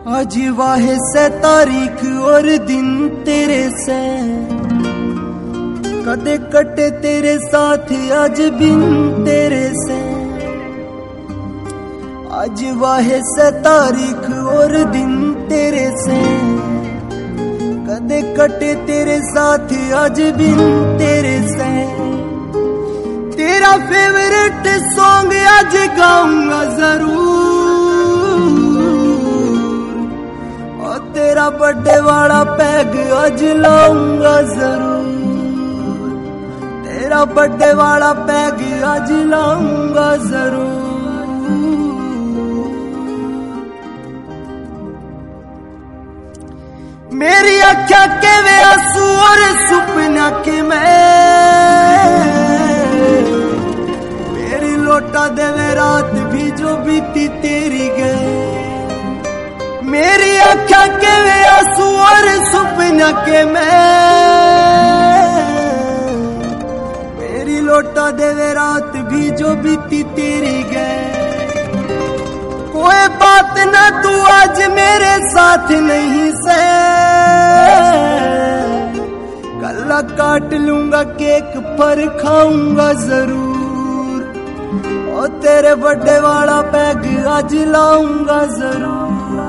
आज वाहे से तारीख और दिन तेरे से, कदे कटे तेरे साथ आज बिन तेरे से। आज वाहे से तारीख और दिन तेरे से, कदे कटे तेरे साथ आज बिन तेरे से। तेरा फेवरेट सॉन्ग आज गाऊंगा जरूर, और तेरा बर्थडे वाला पैग आज लाऊंगा जरूर। तेरा बर्थडे वाला पैग आज लाऊंगा जरूर। मेरी आँखों के वे आंसू और सपना के मेरी लौटा देवे रात भी जो बीती तेरी गए। मेरी आँखों के वे आंसू और सपना के मेरी लौटा देवे रात भी जो बीती तेरी गए। कोई बात ना तू आज मेरे साथ नहीं से, गला काट लूंगा केक पर खाऊंगा जरूर, और तेरे बर्थडे वाला पैग आज लाऊंगा जरूर।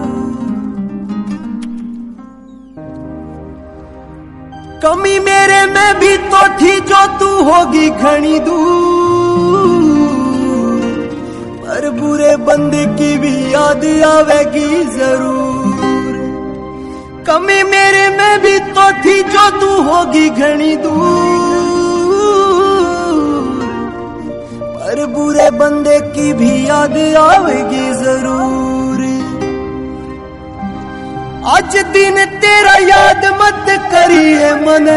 कमी मेरे में भी तो थी जो तू होगी घनी दूर, पर बुरे बंदे की भी याद आवेगी जरूर। कमी मेरे में भी तो थी जो तू होगी घनी दूर, पर बुरे बंदे की भी याद आवेगी जरूर। आज दिन तेरा याद मत करिए मने,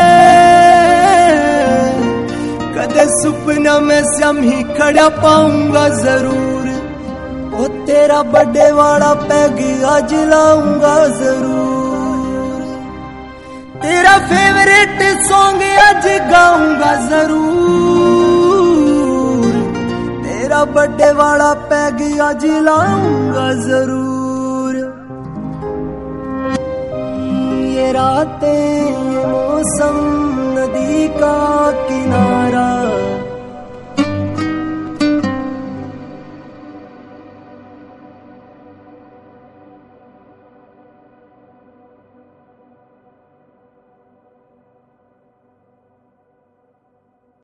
कदे सपना में श्याम ही खड़ा पाऊंगा जरूर। वो तेरा बर्थडे वाला पैग आज लाऊंगा जरूर। तेरा फेवरेट सॉन्ग आज गाऊंगा जरूर। तेरा बर्थडे वाला पैग आज लाऊंगा जरूर। ये रातें ये मौसम नदी का किनारा,